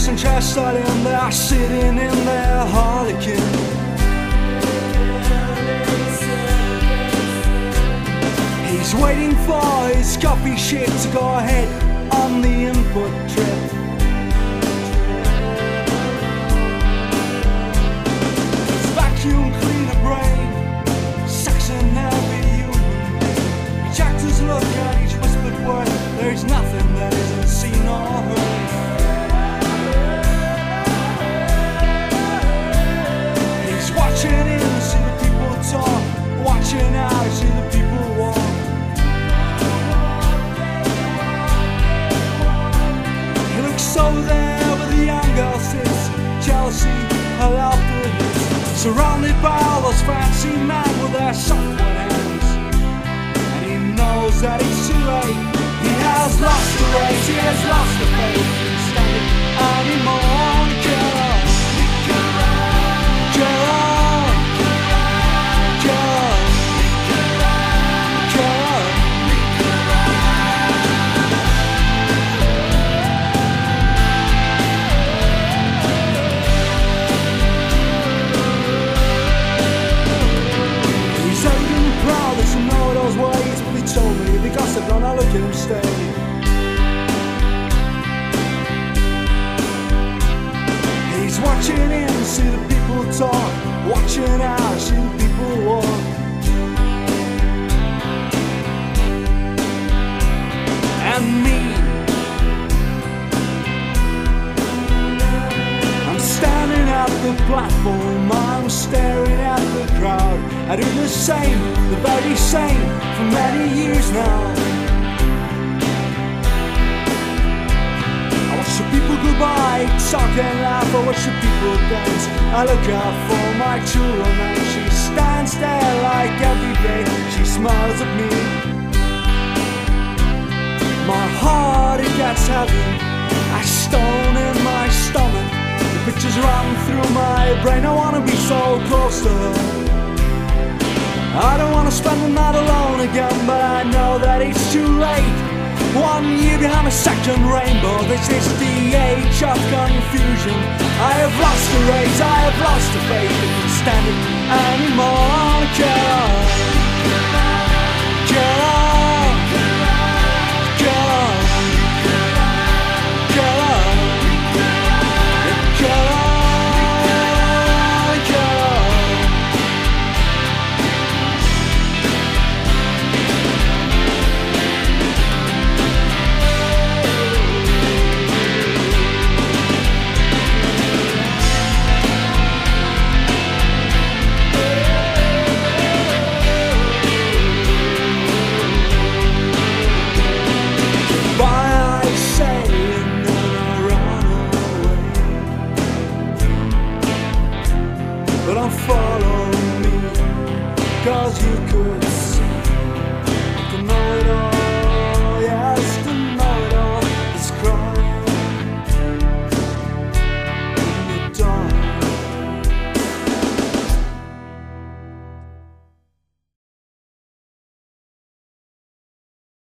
and chest out in there, sitting in their harlequin. He's waiting for his coffee shit to go ahead on the input trip. His vacuum cleaner brain sucks in every human being. Each actor's look at each whispered word, there's nothing that isn't seen or heard. He's watching in, see the people talk, watching out, see the people walk. So there where the young girl sits, jealousy, her laughter hits, surrounded by all those fancy men with their soft wet hands. And he knows that it's too late. He has lost the race, he has lost the faith. He's standing anymore. Get up, get up, get up, get up. Doesn't know those ways, but he told me the gossip don't look at him stay. He's watching in, see the people talk, watching out, see the people walk. And me, I'm standing at the platform, I'm staring at the crowd. I do the same, the very same, for many years now. I watch the people go by, talk and laugh. I watch the people dance. I look out for my true romance. She stands there like every day. She smiles at me. My heart, it gets heavy. I stone in my stomach. The pictures run through my brain. I wanna be so close to her. I don't wanna spend the night alone again, but I know that it's too late. 1 year behind a second rainbow, this is the age of confusion. I have lost the race, I have lost the faith. I can't stand it anymore. Get up, get up, get up, get up, get up. But don't follow me, 'cause you could